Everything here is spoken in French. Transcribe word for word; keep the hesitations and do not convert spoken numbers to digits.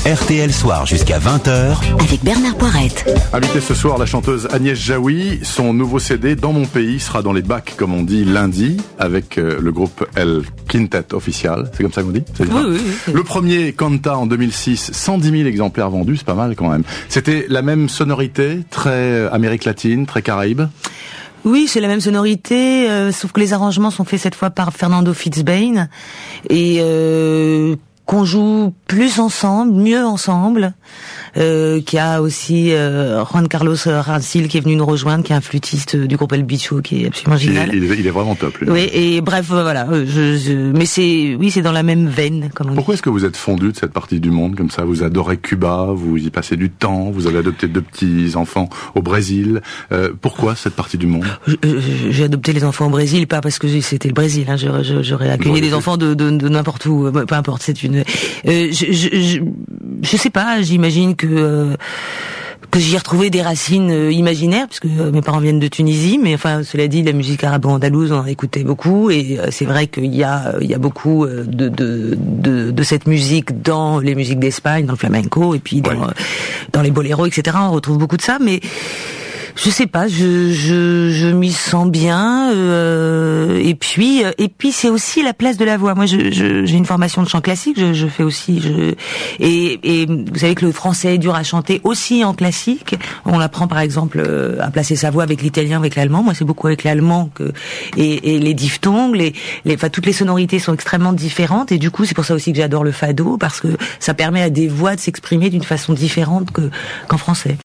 R T L Soir jusqu'à vingt heures. Avec Bernard Poirette. Invitée ce soir, la chanteuse Agnès Jaoui. Son nouveau C D, Dans mon pays, sera dans les bacs, comme on dit, lundi, avec euh, le groupe El Quintet official. C'est comme ça qu'on dit? C'est oui, oui, oui. Le premier, Canta, en deux mille six, cent dix mille exemplaires vendus, c'est pas mal quand même. C'était la même sonorité, très Amérique latine, très Caraïbe? Oui, c'est la même sonorité, euh, sauf que les arrangements sont faits cette fois par Fernando Fitzbane et euh, qu'on joue plus ensemble, mieux ensemble. Euh, qui a aussi euh, Juan Carlos Rancil qui est venu nous rejoindre, qui est un flûtiste du groupe El Bicho, qui est absolument génial. Il est, il est vraiment top, lui. Oui, et bref, voilà. Je, je, mais c'est, oui, c'est dans la même veine, comme on Pourquoi dit. est-ce que vous êtes fondu de cette partie du monde comme ça? Vous adorez Cuba, vous y passez du temps, vous avez adopté deux petits enfants au Brésil. Euh, pourquoi cette partie du monde? J'ai adopté les enfants au Brésil, pas parce que c'était le Brésil. Hein, j'aurais, j'aurais accueilli des enfants de, de, de n'importe où, peu importe. C'est une. Euh, je, je, je, je sais pas. J'imagine que euh, que j'y ai retrouvé des racines euh, imaginaires, puisque euh, mes parents viennent de Tunisie, mais enfin, cela dit, la musique arabo-andalouse, on en écoutait beaucoup, et euh, c'est vrai qu'il y a il y a beaucoup euh, de, de de de cette musique dans les musiques d'Espagne, dans le flamenco, et puis dans, ouais. euh, dans les boléros, et cetera. On retrouve beaucoup de ça, mais je sais pas, je je je m'y sens bien, euh, et puis et puis c'est aussi la place de la voix. Moi, je, je j'ai une formation de chant classique, je, je fais aussi, je et et vous savez que le français est dur à chanter aussi en classique. On apprend par exemple à placer sa voix avec l'italien, avec l'allemand. Moi, c'est beaucoup avec l'allemand que et, et les diphtongues, les les enfin toutes les sonorités sont extrêmement différentes, et du coup c'est pour ça aussi que j'adore le fado, parce que ça permet à des voix de s'exprimer d'une façon différente que qu'en français.